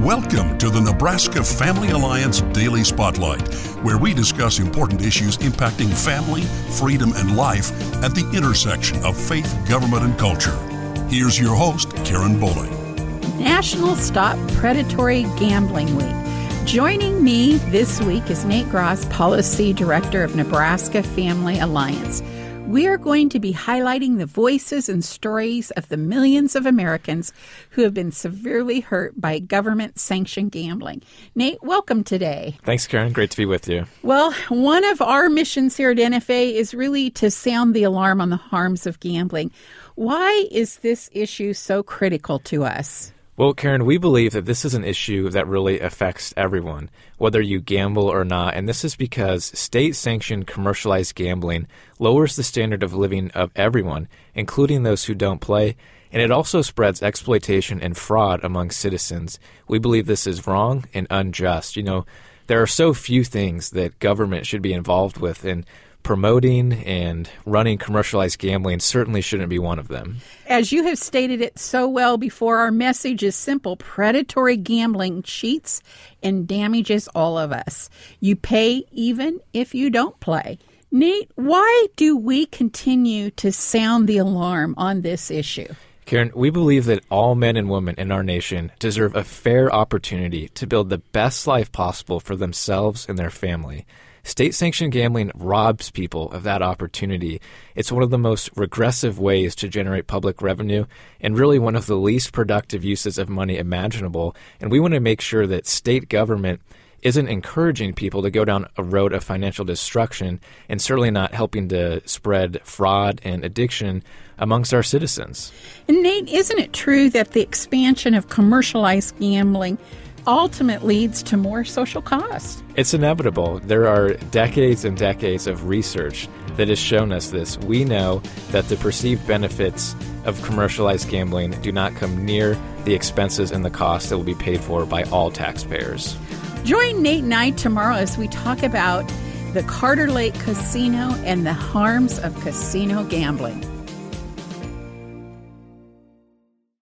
Welcome to the Nebraska Family Alliance Daily Spotlight, where we discuss important issues impacting family, freedom, and life at the intersection of faith, government, and culture. Here's your host, Karen Bowling. National Stop Predatory Gambling Week. Joining me this week is Nate Gross, Policy Director of Nebraska Family Alliance. We are going to be highlighting the voices and stories of the millions of Americans who have been severely hurt by government-sanctioned gambling. Nate, welcome today. Thanks, Karen. Great to be with you. Well, one of our missions here at NFA is really to sound the alarm on the harms of gambling. Why is this issue so critical to us? Well, Karen, we believe that this is an issue that really affects everyone, whether you gamble or not, and this is because state-sanctioned commercialized gambling lowers the standard of living of everyone, including those who don't play, and it also spreads exploitation and fraud among citizens. We believe this is wrong and unjust. There are so few things that government should be involved with, and promoting and running commercialized gambling certainly shouldn't be one of them. As you have stated it so well before, our message is simple. Predatory gambling cheats and damages all of us. You pay even if you don't play. Nate, why do we continue to sound the alarm on this issue? Karen, we believe that all men and women in our nation deserve a fair opportunity to build the best life possible for themselves and their family. State-sanctioned gambling robs people of that opportunity. It's one of the most regressive ways to generate public revenue and really one of the least productive uses of money imaginable. And we want to make sure that state government isn't encouraging people to go down a road of financial destruction and certainly not helping to spread fraud and addiction amongst our citizens. And Nate, isn't it true that the expansion of commercialized gambling ultimately leads to more social cost? It's inevitable. There are decades and decades of research that has shown us this. We know that the perceived benefits of commercialized gambling do not come near the expenses and the costs that will be paid for by all taxpayers. Join Nate and I tomorrow as we talk about the Carter Lake Casino and the harms of casino gambling.